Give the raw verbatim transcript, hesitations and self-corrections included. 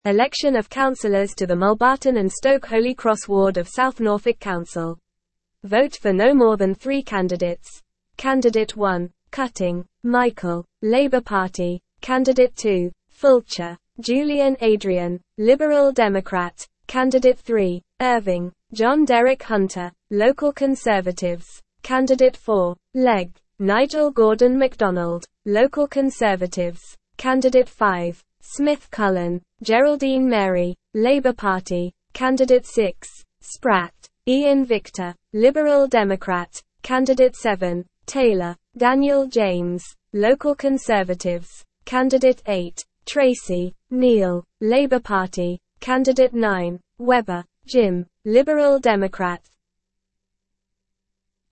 Election of councillors to the Mulbarton and Stoke Holy Cross ward of South Norfolk Council. Vote for no more than three candidates. Candidate one, Cutting, Michael, Labour Party. Candidate two, Fulcher, Julian Adrian, Liberal Democrat. Candidate three, Irving, John Derek Hunter, Local Conservatives. Candidate four, Legg, Nigel Gordon MacDonald, Local Conservatives. Candidate five, Smith Cullen, Geraldine Mary, Labour Party. Candidate six, Spratt, Ian Victor, Liberal Democrat. Candidate seven, Taylor, Daniel James, Local Conservatives. Candidate eight, Tracy, Neil, Labour Party. Candidate nine, Webber, Jim, Liberal Democrat.